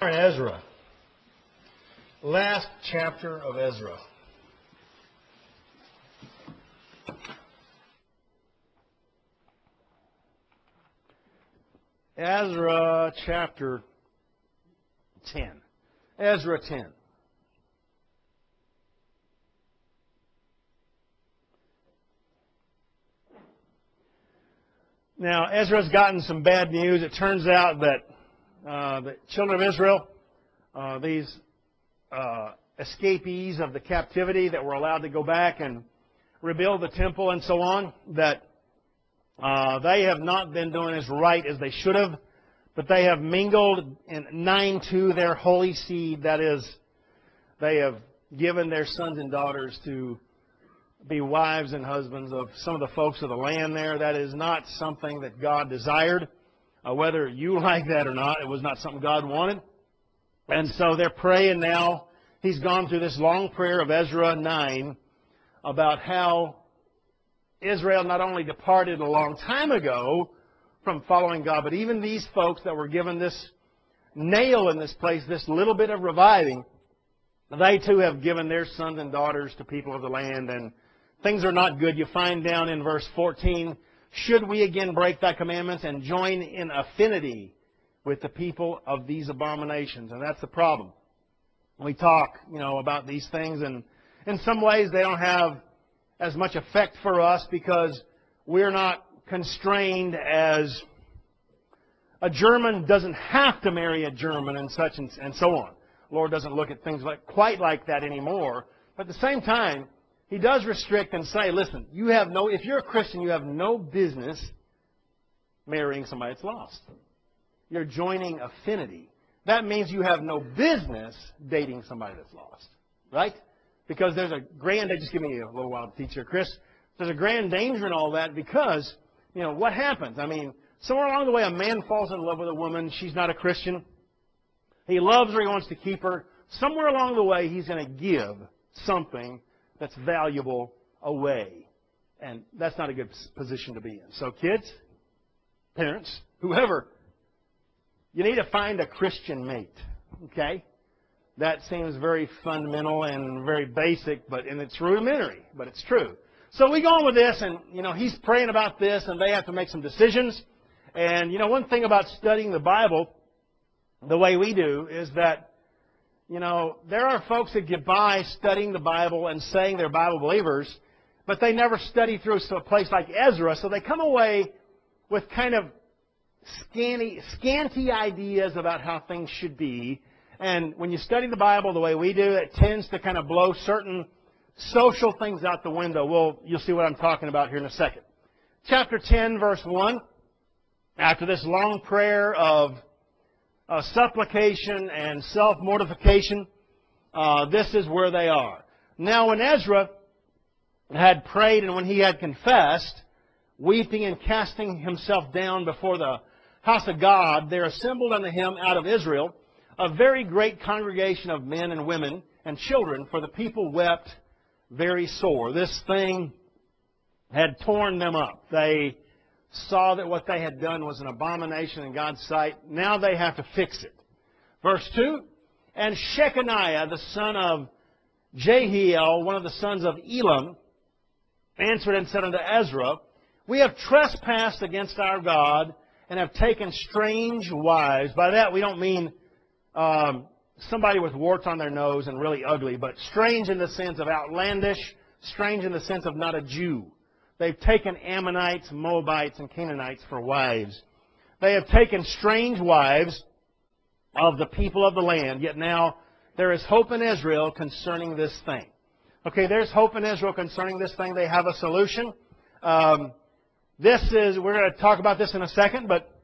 Ezra. Last chapter of Ezra. Ezra chapter 10. Ezra 10. Now, Ezra's gotten some bad news. It turns out that the children of Israel, these escapees of the captivity that were allowed to go back and rebuild the temple and so on, that they have not been doing as right as they should have, but they have mingled in 9-2 their holy seed. That is, they have given their sons and daughters to be wives and husbands of some of the folks of the land there. That is not something that God desired. Whether you like that or not, it was not something God wanted. And so they're praying now. He's gone through this long prayer of Ezra 9 about how Israel not only departed a long time ago from following God, but even these folks that were given this nail in this place, this little bit of reviving, they too have given their sons and daughters to people of the land, and things are not good. You find down in verse 14, should we again break thy commandments and join in affinity with the people of these abominations? And that's the problem. We talk, about these things, and in some ways they don't have as much effect for us because we're not constrained as a German doesn't have to marry a German and such and so on. The Lord doesn't look at things quite like that anymore. But at the same time, He does restrict and say, listen, if you're a Christian, you have no business marrying somebody that's lost. You're joining affinity. That means you have no business dating somebody that's lost. Right? Because there's just give me a little while to teach here, Chris. There's a grand danger in all that because, what happens? Somewhere along the way, a man falls in love with a woman. She's not a Christian. He loves her. He wants to keep her. Somewhere along the way, he's going to give something that's valuable away. And that's not a good position to be in. So kids, parents, whoever, you need to find a Christian mate. Okay? That seems very fundamental and very basic, and it's rudimentary, but it's true. So we go on with this, and, he's praying about this, and they have to make some decisions. And, one thing about studying the Bible the way we do is that, there are folks that get by studying the Bible and saying they're Bible believers, but they never study through a place like Ezra, so they come away with kind of scanty ideas about how things should be. And when you study the Bible the way we do, it tends to kind of blow certain social things out the window. You'll see what I'm talking about here in a second. Chapter 10, verse 1. After this long prayer of supplication and self-mortification, this is where they are. Now when Ezra had prayed and when he had confessed, weeping and casting himself down before the house of God, there assembled unto him out of Israel a very great congregation of men and women and children, for the people wept very sore. This thing had torn them up. They saw that what they had done was an abomination in God's sight. Now they have to fix it. Verse 2, and Shechaniah, the son of Jehiel, one of the sons of Elam, answered and said unto Ezra, we have trespassed against our God and have taken strange wives. By that we don't mean somebody with warts on their nose and really ugly, but strange in the sense of outlandish, strange in the sense of not a Jew. They've taken Ammonites, Moabites, and Canaanites for wives. They have taken strange wives of the people of the land, yet now there is hope in Israel concerning this thing. Okay, there's hope in Israel concerning this thing. They have a solution. We're going to talk about this in a second, but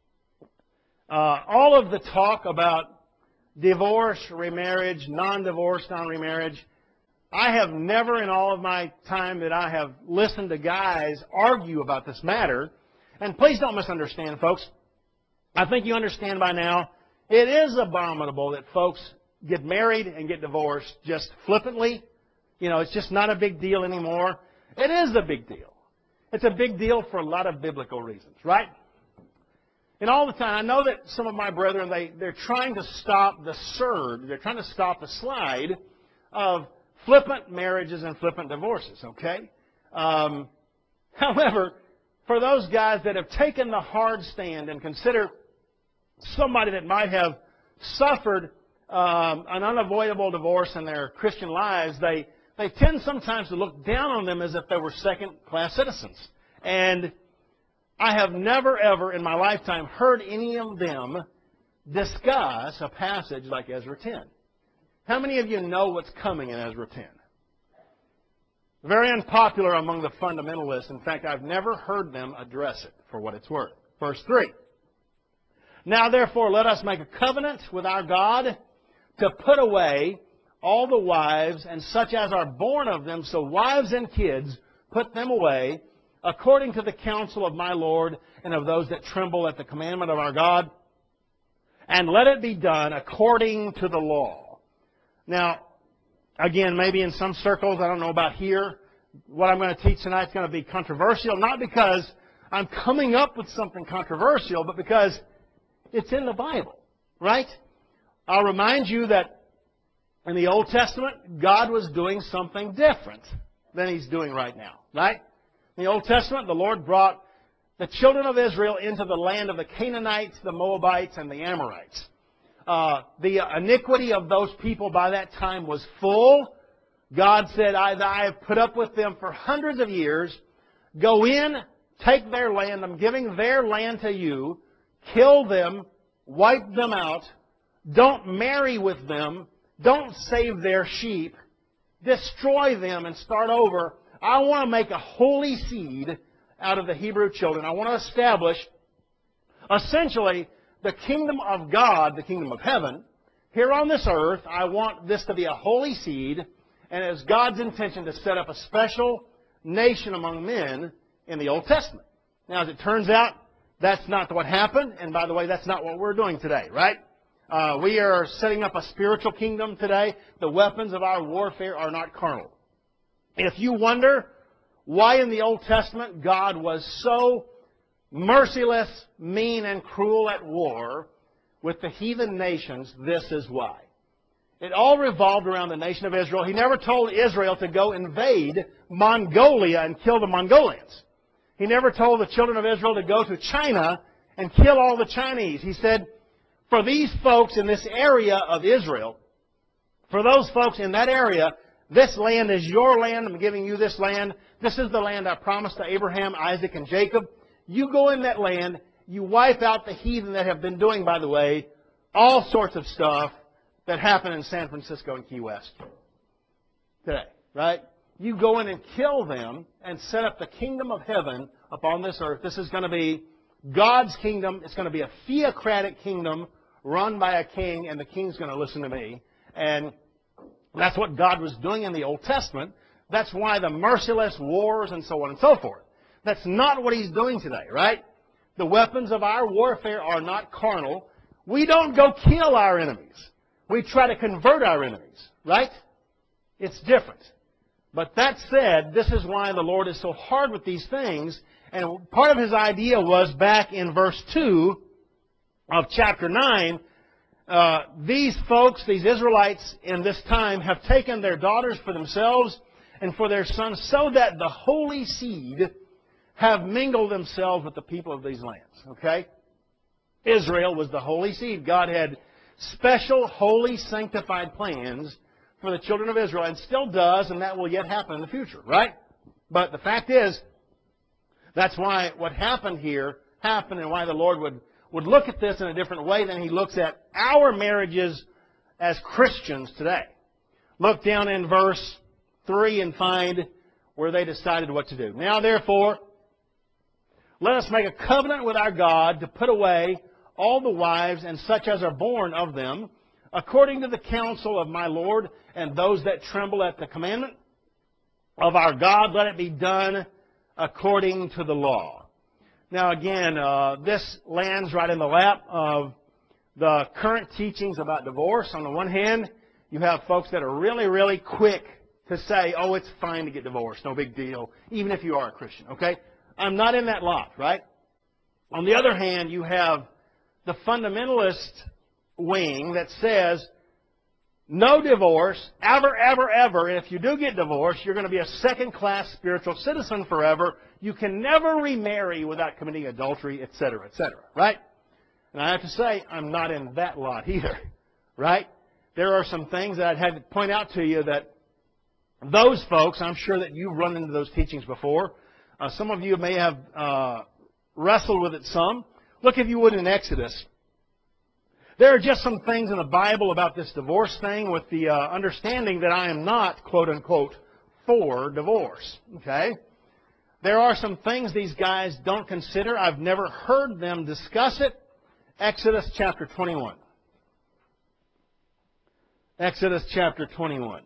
all of the talk about divorce, remarriage, non-divorce, non-remarriage, I have never in all of my time that I have listened to guys argue about this matter, and please don't misunderstand, folks. I think you understand by now, it is abominable that folks get married and get divorced just flippantly. It's just not a big deal anymore. It is a big deal. It's a big deal for a lot of biblical reasons, right? And all the time, I know that some of my brethren, they're trying to stop the surge, they're trying to stop the slide of flippant marriages and flippant divorces, okay? However, for those guys that have taken the hard stand and consider somebody that might have suffered an unavoidable divorce in their Christian lives, they tend sometimes to look down on them as if they were second-class citizens. And I have never, ever in my lifetime heard any of them discuss a passage like Ezra 10. How many of you know what's coming in Ezra 10? Very unpopular among the fundamentalists. In fact, I've never heard them address it for what it's worth. Verse 3. Now, therefore, let us make a covenant with our God to put away all the wives and such as are born of them. So wives and kids, put them away, according to the counsel of my Lord and of those that tremble at the commandment of our God. And let it be done according to the law. Now, again, maybe in some circles, I don't know about here, what I'm going to teach tonight is going to be controversial, not because I'm coming up with something controversial, but because it's in the Bible, right? I'll remind you that in the Old Testament, God was doing something different than He's doing right now, right? In the Old Testament, the Lord brought the children of Israel into the land of the Canaanites, the Moabites, and the Amorites. The iniquity of those people by that time was full. God said, I have put up with them for hundreds of years. Go in, take their land. I'm giving their land to you. Kill them, wipe them out. Don't marry with them. Don't save their sheep. Destroy them and start over. I want to make a holy seed out of the Hebrew children. I want to establish, essentially, the kingdom of God, the kingdom of heaven, here on this earth. I want this to be a holy seed, and it's God's intention to set up a special nation among men in the Old Testament. Now, as it turns out, that's not what happened, and by the way, that's not what we're doing today, right? We are setting up a spiritual kingdom today. The weapons of our warfare are not carnal. If you wonder why in the Old Testament God was so merciless, mean, and cruel at war with the heathen nations, this is why. It all revolved around the nation of Israel. He never told Israel to go invade Mongolia and kill the Mongolians. He never told the children of Israel to go to China and kill all the Chinese. He said, for these folks in this area of Israel, for those folks in that area, this land is your land. I'm giving you this land. This is the land I promised to Abraham, Isaac, and Jacob. You go in that land. You wipe out the heathen that have been doing, by the way, all sorts of stuff that happen in San Francisco and Key West today, right? You go in and kill them and set up the kingdom of heaven upon this earth. This is going to be God's kingdom. It's going to be a theocratic kingdom run by a king, and the king's going to listen to me. And that's what God was doing in the Old Testament. That's why the merciless wars and so on and so forth. That's not what He's doing today, right? The weapons of our warfare are not carnal. We don't go kill our enemies. We try to convert our enemies, right? It's different. But that said, this is why the Lord is so hard with these things. And part of His idea was back in verse 2 of chapter 9, these folks, these Israelites in this time, have taken their daughters for themselves and for their sons so that the holy seed have mingled themselves with the people of these lands. Okay? Israel was the holy seed. God had special, holy, sanctified plans for the children of Israel, and still does, and that will yet happen in the future, right? But the fact is, that's why what happened here happened, and why the Lord would look at this in a different way than He looks at our marriages as Christians today. Look down in verse 3 and find where they decided what to do. Now, therefore, let us make a covenant with our God to put away all the wives and such as are born of them, according to the counsel of my Lord and those that tremble at the commandment of our God. Let it be done according to the law. Now, again, this lands right in the lap of the current teachings about divorce. On the one hand, you have folks that are really, really quick to say, oh, it's fine to get divorced, no big deal, even if you are a Christian, okay? I'm not in that lot, right? On the other hand, you have the fundamentalist wing that says no divorce, ever, ever, ever. And if you do get divorced, you're going to be a second-class spiritual citizen forever. You can never remarry without committing adultery, etc., etc., right? And I have to say, I'm not in that lot either, right? There are some things that I'd had to point out to you that those folks, I'm sure that you've run into those teachings before. Some of you may have wrestled with it some. Look, if you would, in Exodus. There are just some things in the Bible about this divorce thing with the understanding that I am not, quote unquote, for divorce. Okay? There are some things these guys don't consider. I've never heard them discuss it. Exodus chapter 21. Exodus chapter 21.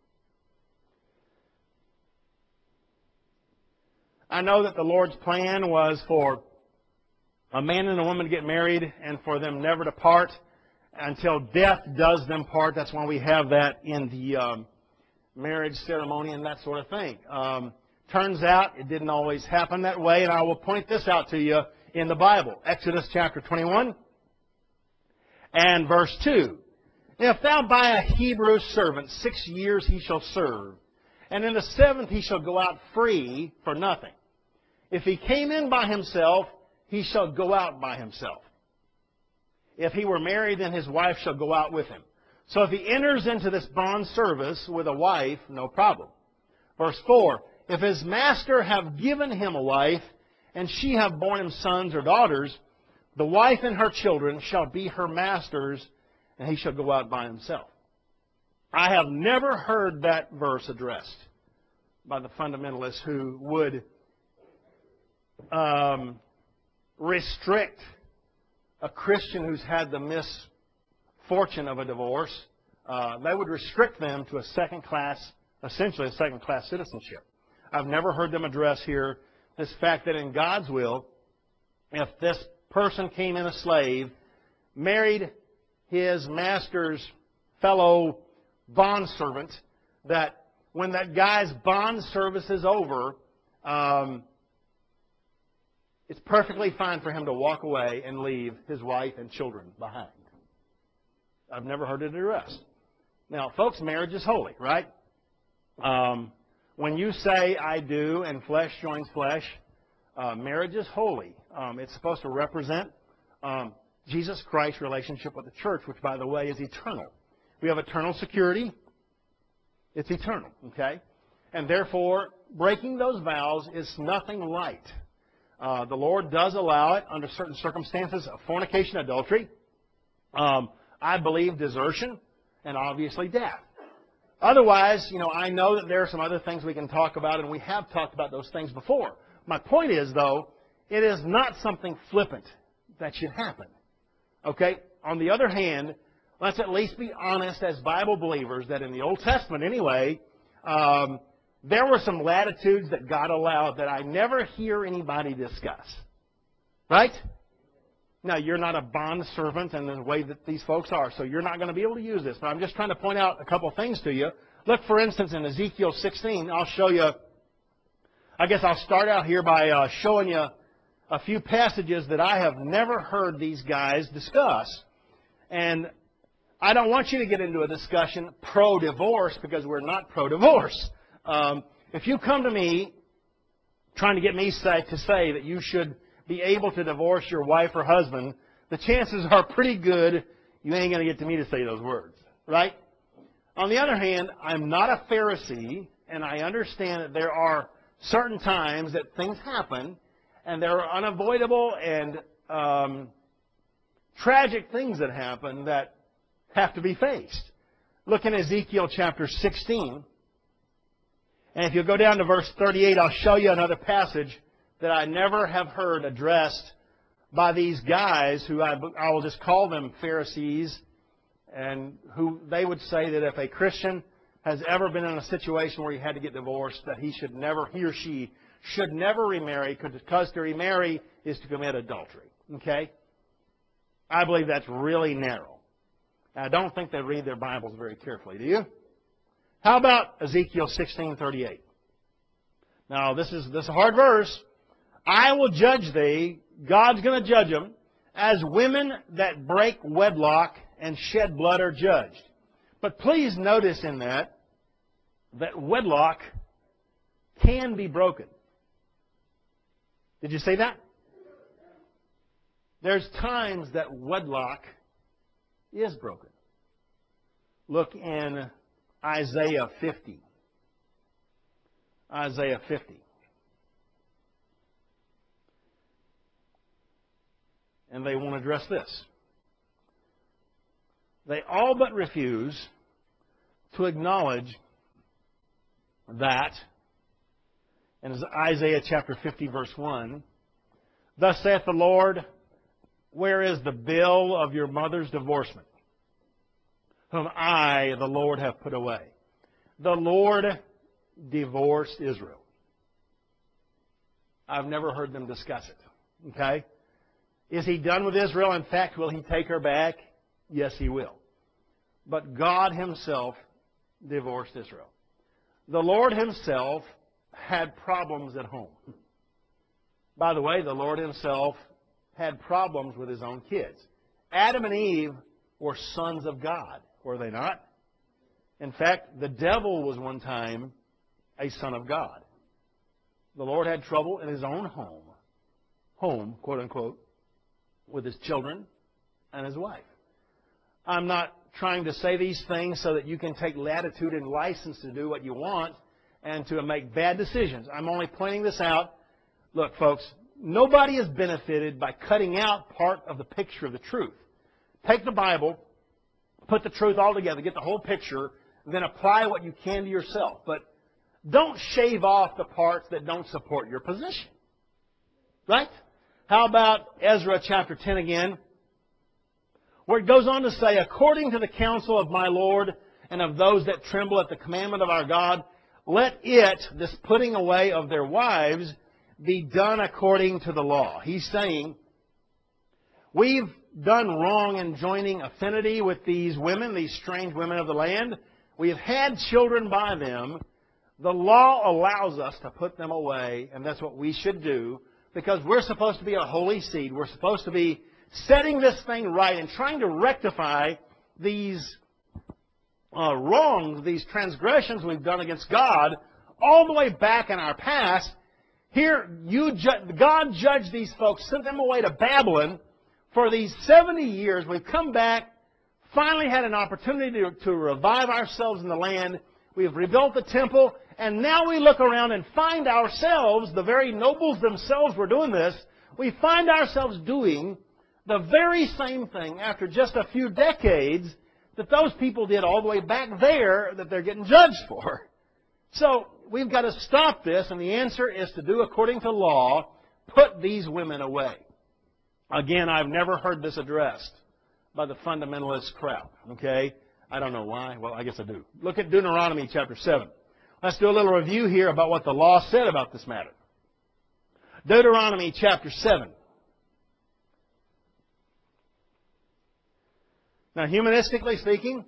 I know that the Lord's plan was for a man and a woman to get married and for them never to part until death does them part. That's why we have that in the marriage ceremony and that sort of thing. Turns out it didn't always happen that way, and I will point this out to you in the Bible. Exodus chapter 21 and verse 2. If thou buy a Hebrew servant, 6 years he shall serve, and in the 7th he shall go out free for nothing. If he came in by himself, he shall go out by himself. If he were married, then his wife shall go out with him. So if he enters into this bond service with a wife, no problem. Verse 4, if his master have given him a wife, and she have borne him sons or daughters, the wife and her children shall be her master's, and he shall go out by himself. I have never heard that verse addressed by the fundamentalists who would restrict a Christian who's had the misfortune of a divorce. They would restrict them to a second-class, essentially a second-class citizenship. I've never heard them address here this fact that in God's will, if this person came in a slave, married his master's fellow bondservant, that when that guy's bond service is over, it's perfectly fine for him to walk away and leave his wife and children behind. I've never heard it addressed. Now, folks, marriage is holy, right? When you say I do and flesh joins flesh, marriage is holy. It's supposed to represent Jesus Christ's relationship with the church, which, by the way, is eternal. We have eternal security. It's eternal, okay? And therefore, breaking those vows is nothing light. The Lord does allow it under certain circumstances of fornication, adultery, I believe desertion, and obviously death. Otherwise, I know that there are some other things we can talk about, and we have talked about those things before. My point is, though, it is not something flippant that should happen. Okay? On the other hand, let's at least be honest as Bible believers that in the Old Testament anyway, there were some latitudes that God allowed that I never hear anybody discuss. Right? Now, you're not a bond servant in the way that these folks are, so you're not going to be able to use this. But I'm just trying to point out a couple things to you. Look, for instance, in Ezekiel 16, I'll show you, I guess I'll start out here by showing you a few passages that I have never heard these guys discuss. And I don't want you to get into a discussion pro-divorce because we're not pro-divorce. If you come to me trying to get me to say that you should be able to divorce your wife or husband, the chances are pretty good you ain't going to get to me to say those words, right? On the other hand, I'm not a Pharisee, and I understand that there are certain times that things happen, and there are unavoidable and tragic things that happen that have to be faced. Look in Ezekiel chapter 16. And if you go down to verse 38, I'll show you another passage that I never have heard addressed by these guys who I will just call them Pharisees, and who they would say that if a Christian has ever been in a situation where he had to get divorced, that he or she should never remarry, because to remarry is to commit adultery. Okay? I believe that's really narrow. I don't think they read their Bibles very carefully. Do you? How about Ezekiel 16:38? Now, this is a hard verse. I will judge thee God's going to judge them as women that break wedlock and shed blood are judged. But please notice in that wedlock can be broken. Did you see that? There's times that wedlock is broken. Look in Isaiah 50. Isaiah 50. And they won't address this. They all but refuse to acknowledge that, and it's Isaiah chapter 50, verse 1, "Thus saith the Lord, where is the bill of your mother's divorcement, whom I, the Lord, have put away?" The Lord divorced Israel. I've never heard them discuss it. Okay? Is He done with Israel? In fact, will He take her back? Yes, He will. But God Himself divorced Israel. The Lord Himself had problems at home. By the way, the Lord Himself had problems with His own kids. Adam and Eve were sons of God, were they not? In fact, the devil was one time a son of God. The Lord had trouble in His own home, quote unquote, with His children and His wife. I'm not trying to say these things so that you can take latitude and license to do what you want and to make bad decisions. I'm only pointing this out. Look, folks, nobody is benefited by cutting out part of the picture of the truth. Take the Bible, put the truth all together, get the whole picture, and then apply what you can to yourself. But don't shave off the parts that don't support your position. Right? How about Ezra chapter 10 again, where it goes on to say, "According to the counsel of my Lord and of those that tremble at the commandment of our God, let it," this putting away of their wives, "be done according to the law." He's saying, we've done wrong in joining affinity with these women, these strange women of the land. We have had children by them. The law allows us to put them away, and that's what we should do, because we're supposed to be a holy seed. We're supposed to be setting this thing right and trying to rectify these wrongs, these transgressions we've done against God all the way back in our past. Here, God judged these folks, sent them away to Babylon for these 70 years. We've come back, finally had an opportunity to revive ourselves in the land. We've rebuilt the temple, and now we look around and find ourselves, the very nobles themselves were doing this, we find ourselves doing the very same thing after just a few decades that those people did all the way back there that they're getting judged for. So we've got to stop this, and the answer is to do according to law, put these women away. Again, I've never heard this addressed by the fundamentalist crowd. Okay? I don't know why. Well, I guess I do. Look at Deuteronomy chapter 7. Let's do a little review here about what the law said about this matter. Deuteronomy chapter 7. Now, humanistically speaking,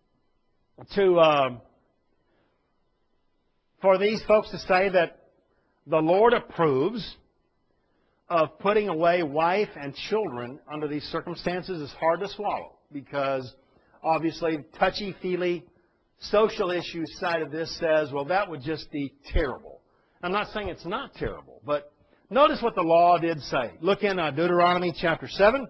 for these folks to say that the Lord approves of putting away wife and children under these circumstances is hard to swallow, because obviously touchy-feely social issues side of this says, well, that would just be terrible. I'm not saying it's not terrible, but notice what the law did say. Look in Deuteronomy chapter 7.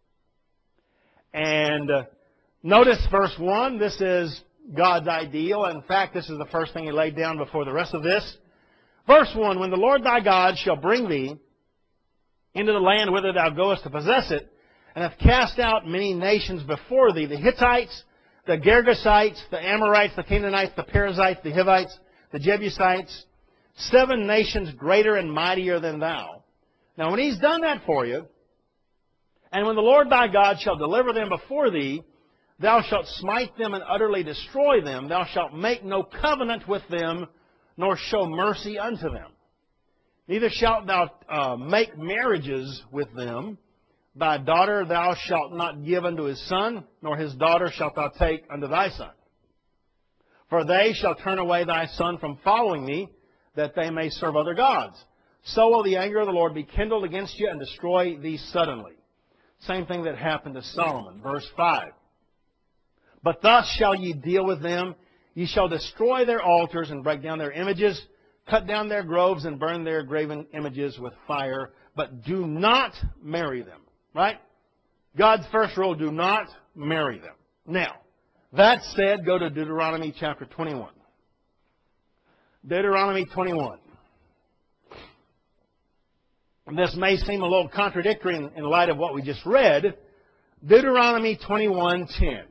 And notice verse 1. This is God's ideal. In fact, this is the first thing He laid down before the rest of this. Verse 1, "When the Lord thy God shall bring thee into the land whither thou goest to possess it, and have cast out many nations before thee, the Hittites, the Girgashites, the Amorites, the Canaanites, the Perizzites, the Hivites, the Jebusites, 7 nations greater and mightier than thou." Now, when He's done that for you, "and when the Lord thy God shall deliver them before thee, thou shalt smite them and utterly destroy them. Thou shalt make no covenant with them, nor show mercy unto them. Neither shalt thou make marriages with them. Thy daughter thou shalt not give unto his son, nor his daughter shalt thou take unto thy son. For they shall turn away thy son from following me, that they may serve other gods. so will the anger of the Lord be kindled against you and destroy thee suddenly. Same thing that happened to Solomon. Verse 5. But thus shall ye deal with them. Ye shall destroy their altars and break down their images, cut down their groves and burn their graven images with fire, but do not marry them. Right? God's first rule, do not marry them. Now, that said, go to Deuteronomy chapter 21. Deuteronomy 21. This may seem a little contradictory in light of what we just read. Deuteronomy 21:10.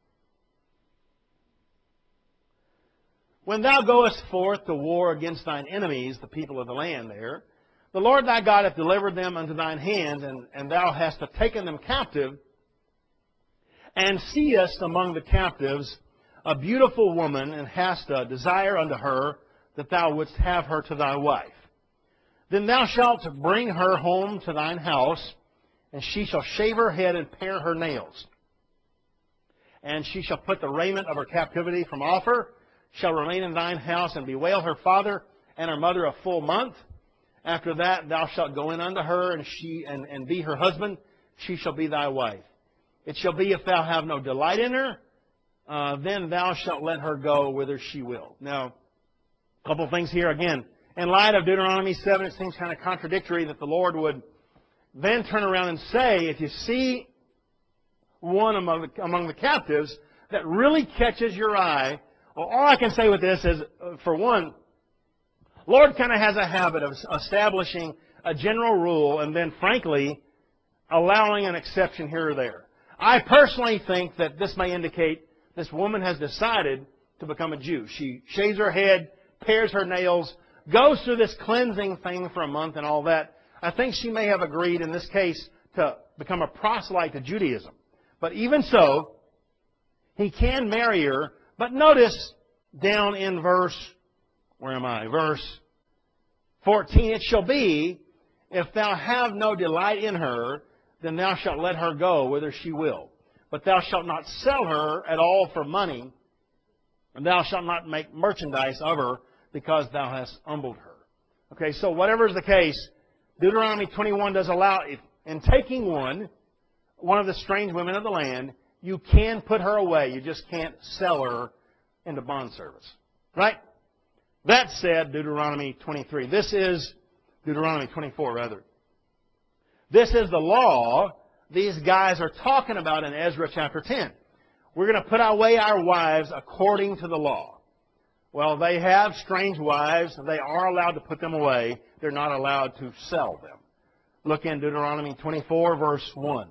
When thou goest forth to war against thine enemies, the people of the land there, the Lord thy God hath delivered them unto thine hands, and thou hast taken them captive, and seest among the captives a beautiful woman, and hast a desire unto her, that thou wouldst have her to thy wife. Then thou shalt bring her home to thine house, and she shall shave her head and pare her nails. And she shall put the raiment of her captivity from off her, shall remain in thine house, and bewail her father and her mother a full month. After that thou shalt go in unto her, and be her husband. She shall be thy wife. It shall be, if thou have no delight in her, then thou shalt let her go whither she will. Now, a couple of things here again. In light of Deuteronomy 7, it seems kind of contradictory that the Lord would then turn around and say, if you see one among the captives that really catches your eye, well, all I can say with this is, for one, Lord kind of has a habit of establishing a general rule and then, frankly, allowing an exception here or there. I personally think that this may indicate this woman has decided to become a Jew. She shaves her head, pares her nails, goes through this cleansing thing for a month and all that. I think she may have agreed in this case to become a proselyte to Judaism. But even so, he can marry her. But notice down in verse 14, it shall be, if thou have no delight in her, then thou shalt let her go whither she will. But thou shalt not sell her at all for money, and thou shalt not make merchandise of her, because thou hast humbled her. Okay, so whatever is the case, Deuteronomy 21 does allow, in taking one of the strange women of the land, you can put her away. You just can't sell her into bond service. Right? That said, Deuteronomy 23. This is Deuteronomy 24, rather. This is the law these guys are talking about in Ezra chapter 10. We're going to put away our wives according to the law. Well, they have strange wives. They are allowed to put them away. They're not allowed to sell them. Look in Deuteronomy 24, verse 1.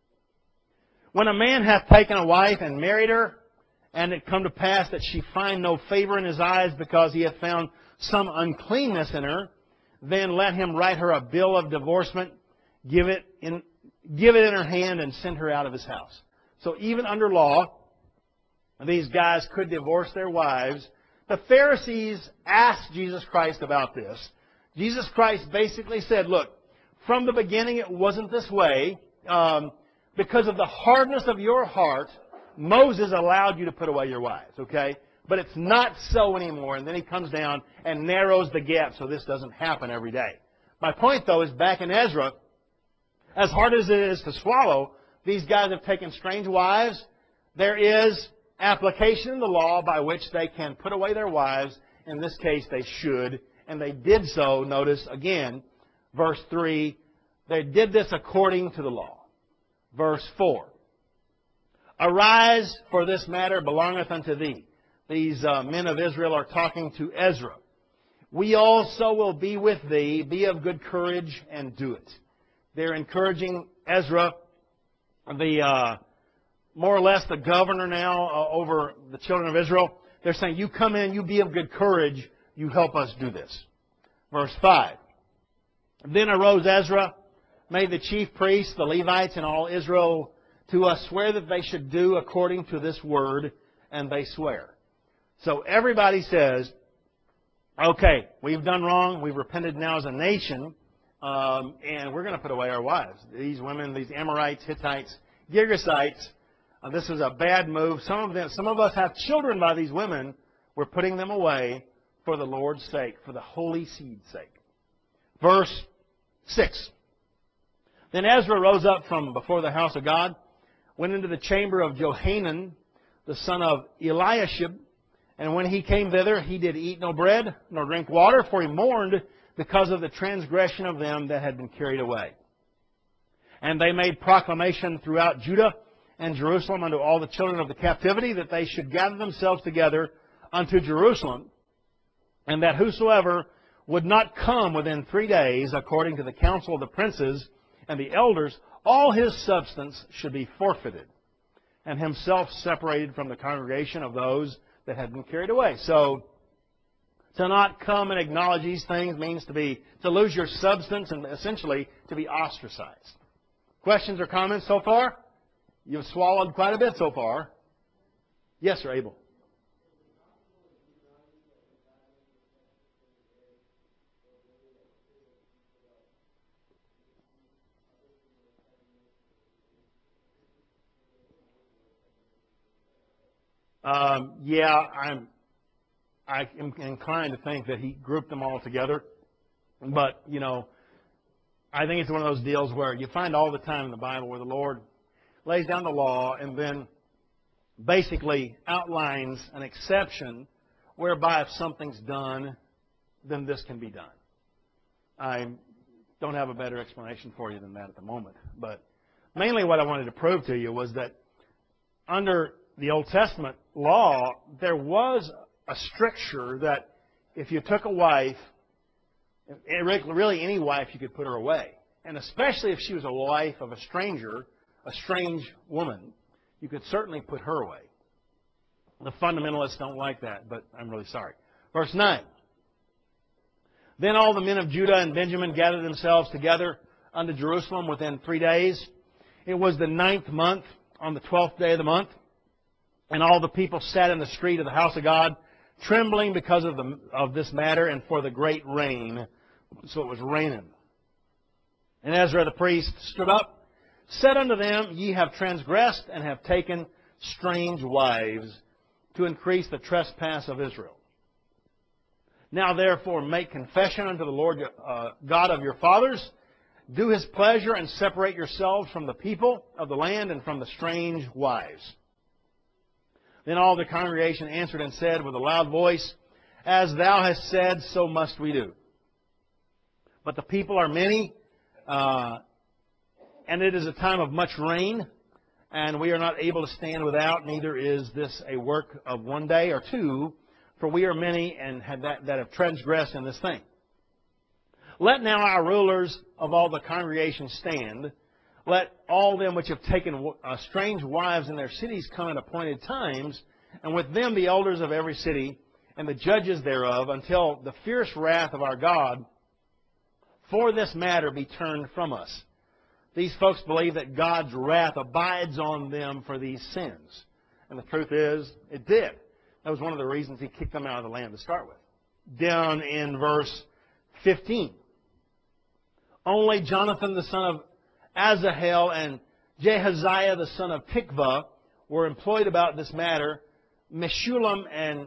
When a man hath taken a wife and married her, and it come to pass that she find no favor in his eyes because he hath found some uncleanness in her, then let him write her a bill of divorcement, give it in her hand, and send her out of his house. So even under law, these guys could divorce their wives. The Pharisees asked Jesus Christ about this. Jesus Christ basically said, look, from the beginning it wasn't this way. Because of the hardness of your heart, Moses allowed you to put away your wives, okay? But it's not so anymore. And then he comes down and narrows the gap so this doesn't happen every day. My point, though, is back in Ezra, as hard as it is to swallow, these guys have taken strange wives. There is application in the law by which they can put away their wives. In this case, they should. And they did so, notice again, verse 3, they did this according to the law. Verse 4, arise, for this matter belongeth unto thee. These men of Israel are talking to Ezra. We also will be with thee. Be of good courage and do it. They're encouraging Ezra, the more or less the governor now over the children of Israel. They're saying, you come in, you be of good courage, you help us do this. Verse 5. Then arose Ezra, made the chief priests, the Levites, and all Israel to swear that they should do according to this word, and they swear. So everybody says, okay, we've done wrong, we've repented now as a nation, and we're going to put away our wives. These women, these Amorites, Hittites, Girgashites, this is a bad move. Some of us have children by these women. We're putting them away for the Lord's sake, for the holy seed's sake. Verse 6. Then Ezra rose up from before the house of God, went into the chamber of Johanan, the son of Eliashib, and when he came thither, he did eat no bread, nor drink water, for he mourned because of the transgression of them that had been carried away. And they made proclamation throughout Judah and Jerusalem unto all the children of the captivity, that they should gather themselves together unto Jerusalem, and that whosoever would not come within 3 days, according to the counsel of the princes and the elders, all his substance should be forfeited, and himself separated from the congregation of those that had been carried away. So, to not come and acknowledge these things means to lose your substance and essentially to be ostracized. Questions or comments so far? You've swallowed quite a bit so far. Yes, sir, Abel. I'm inclined to think that he grouped them all together. But, I think it's one of those deals where you find all the time in the Bible where the Lord lays down the law and then basically outlines an exception whereby if something's done, then this can be done. I don't have a better explanation for you than that at the moment. But mainly what I wanted to prove to you was that under the Old Testament law, there was a stricture that if you took a wife, really any wife, you could put her away. And especially if she was a wife of a stranger, a strange woman, you could certainly put her away. The fundamentalists don't like that, but I'm really sorry. Verse 9. Then all the men of Judah and Benjamin gathered themselves together unto Jerusalem within 3 days. It was the 9th month, on the 12th day of the month. And all the people sat in the street of the house of God, trembling because of this matter and for the great rain. So it was raining. And Ezra the priest stood up, said unto them, Ye have transgressed and have taken strange wives to increase the trespass of Israel. Now therefore make confession unto the Lord God of your fathers. Do his pleasure and separate yourselves from the people of the land and from the strange wives. Then all the congregation answered and said with a loud voice, As thou hast said, so must we do. But the people are many, and it is a time of much rain, and we are not able to stand without, neither is this a work of 1 day or 2, for we are many and that have transgressed in this thing. Let now our rulers of all the congregation stand. Let all them which have taken strange wives in their cities come at appointed times, and with them the elders of every city and the judges thereof, until the fierce wrath of our God for this matter be turned from us. These folks believe that God's wrath abides on them for these sins. And the truth is, it did. That was one of the reasons he kicked them out of the land to start with. Down in verse 15. Only Jonathan the son of Asahel and Jehaziah the son of Tikvah were employed about this matter. Meshullam and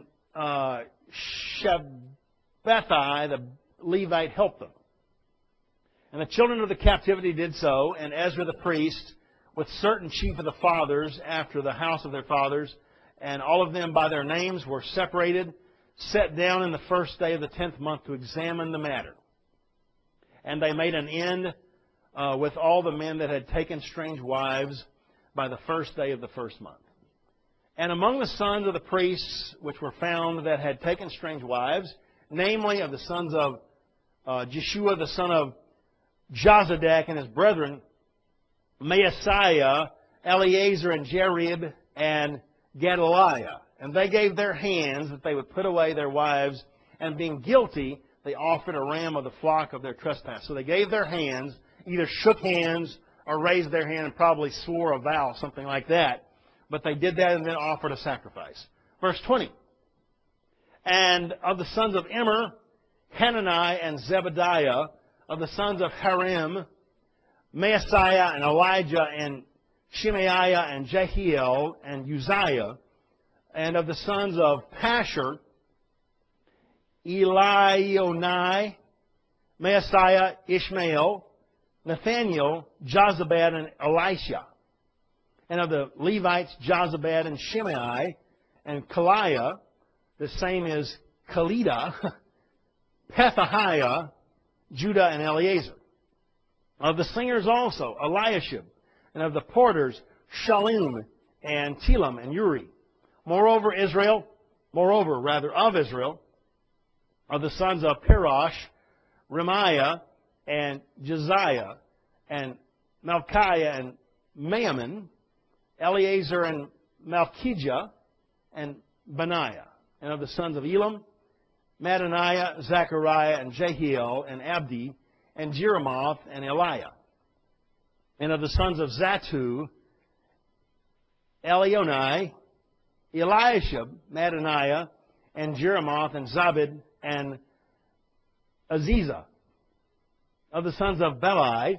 Shabbathai the Levite helped them. And the children of the captivity did so, and Ezra the priest, with certain chief of the fathers, after the house of their fathers, and all of them by their names were separated, set down in the first day of the 10th month to examine the matter. And they made an end with all the men that had taken strange wives by the first day of the first month. And among the sons of the priests which were found that had taken strange wives, namely of the sons of Jeshua the son of Jozadak and his brethren, Maaseiah, Eleazar, and Jerib, and Gedaliah. And they gave their hands that they would put away their wives, and being guilty, they offered a ram of the flock of their trespass. So they gave their hands, either shook hands or raised their hand and probably swore a vow, something like that. But they did that and then offered a sacrifice. Verse 20. And of the sons of Immer, Hanani and Zebediah, of the sons of Harim, Maaseiah and Elijah and Shemaiah and Jehiel and Uzziah, and of the sons of Pashur, Elionai, Maaseiah, Ishmael, Nathaniel, Jozabad, and Elisha. And of the Levites, Jozabad and Shimei, and Kaliah, the same as Kalida, Pethahiah, Judah, and Eleazar. Of the singers also, Eliashib, and of the porters, Shallum, and Telem, and Uri. Moreover, of Israel, of the sons of Perosh, Remiah, and Josiah, and Malchiah, and Maaman, Eleazar, and Malchijah, and Benaiah. And of the sons of Elam, Mattaniah, Zechariah, and Jehiel, and Abdi, and Jeremoth, and Eliah. And of the sons of Zatu, Elionai, Eliashib, Mattaniah, and Jeremoth, and Zabid, and Aziza. Of the sons of Belai,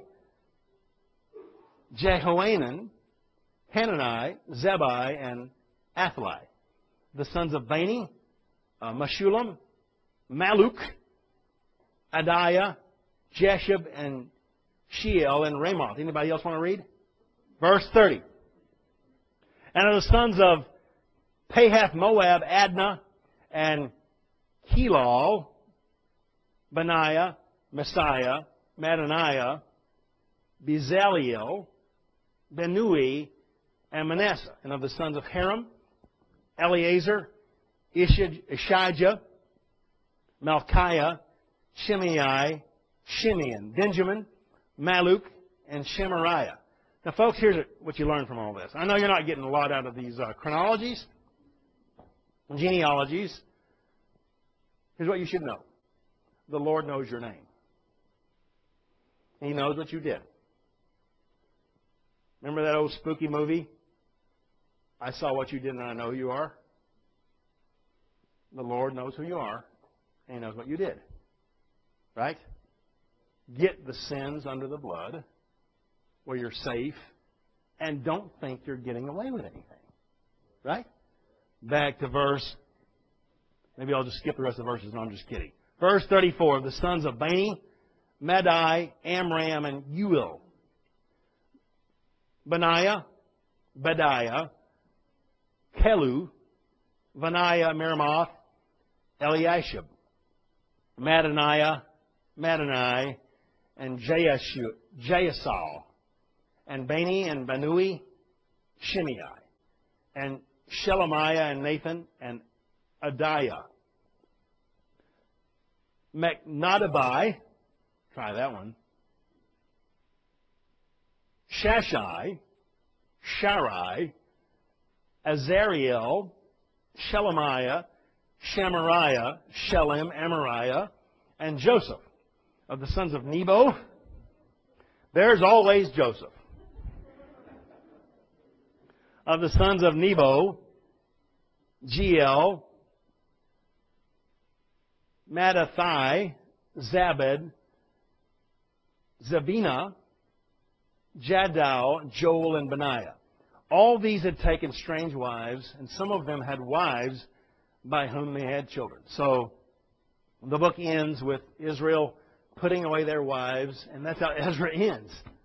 Jehoanan, Hanani, Zebai, and Athli. The sons of Bani, Meshulam, Maluk, Adiah, Jeshub, and Sheel, and Ramoth. Anybody else want to read? Verse 30. And of the sons of Pahath Moab, Adnah, and Helal, Benaiah, Messiah, Mattaniah, Bezaleel, Benui, and Manasseh. And of the sons of Haram, Eleazar, Ishijah, Malchiah, Shimei, Shimeon, Benjamin, Maluk, and Shemariah. Now, folks, here's what you learn from all this. I know you're not getting a lot out of these chronologies, genealogies. Here's what you should know. The Lord knows your name. He knows what you did. Remember that old spooky movie? I saw what you did and I know who you are. The Lord knows who you are and He knows what you did. Right? Get the sins under the blood where you're safe and don't think you're getting away with anything. Right? Back to verse, maybe I'll just skip the rest of the verses. No, I'm just kidding. Verse 34, the sons of Bani, Madai, Amram, and Uel. Benaiah, Bediah, Kelu, Benaiah, Meremoth, Eliashib, Mattaniah, Mattani, and Jaasal, and Bani and Benui, Shimei, and Shelemiah and Nathan, and Adiah. Mechnadabai, try that one. Shashai, Sharai, Azariel, Shelemiah, Shamariah, Shelem, Amariah, and Joseph. Of the sons of Nebo, there's always Joseph. Of the sons of Nebo, Jeiel, Mattathiah, Zabad, Zabina, Jadau, Joel, and Benaiah. All these had taken strange wives, and some of them had wives by whom they had children. So the book ends with Israel putting away their wives, and that's how Ezra ends.